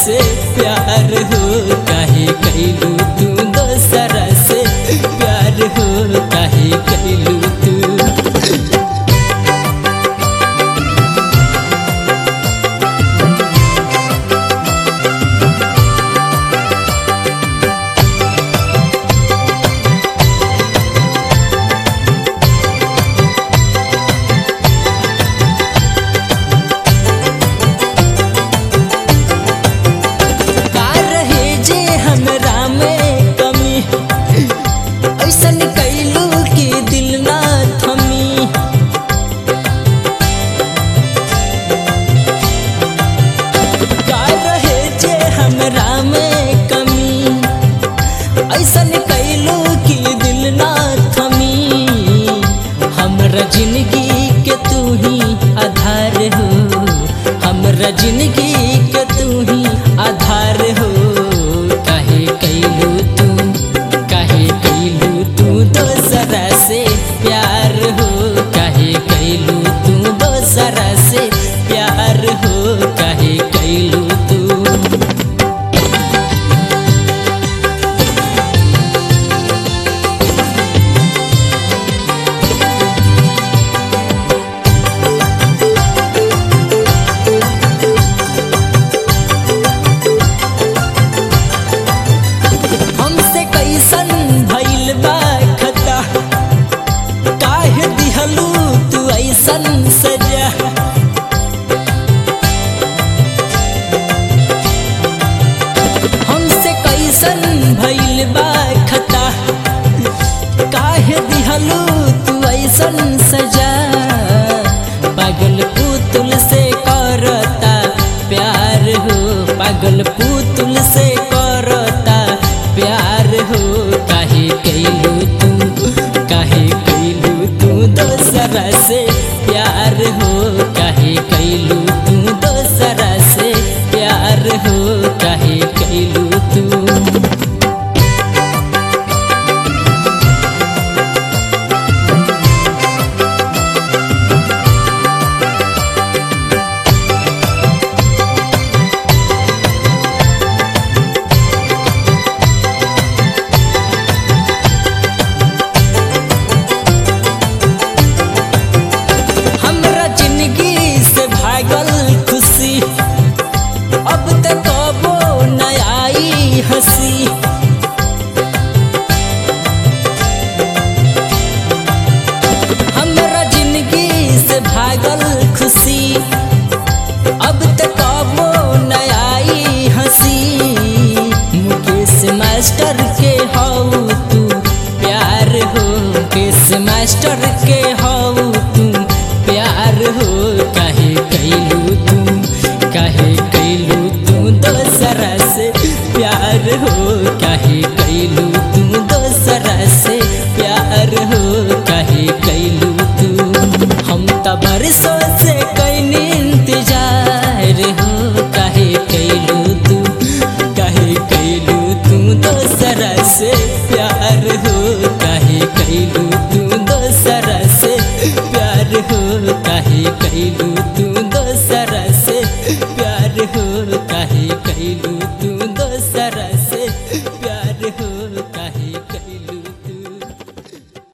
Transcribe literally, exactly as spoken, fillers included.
से प्यार हो काहे कैलू तू दोसरा से प्यार हो काहे कैलू तू। जिंदगी के तू ही आधार हो हमरा जिंदगी के तू ही आधार हो काहे कैलू तू काहे कैलू तू दोसरा से प्यार हो काहे कैलू तू दोसरा से प्यार हो काहे कैलू तू। सजा हमसे कैसन भइल बा खता काहे दिहलू तू ऐसन सजा पागल पुतुल से करता प्यार हो पागल पुतुल से करता प्यार हो काहे कैलू तू काहे कैलू तू दोसरा से प्यार हो काहे कैलू तू दोसरा से प्यार हो काहे कैलू तू। अब तक कबो न आई हंसी हमरा जिंदगी से भागल खुशी अब तक कबो न आई हंसी मुकेश मास्टर के हऊ तू प्यार हो मुकेश मास्टर के हऊ तू प्यार हो काहे कैलू तू काहे कैलू तू दोसरा से प्यार हो काहे कैलू तू दोसरा से प्यार हो काहे कैलू तू। हम त बरसों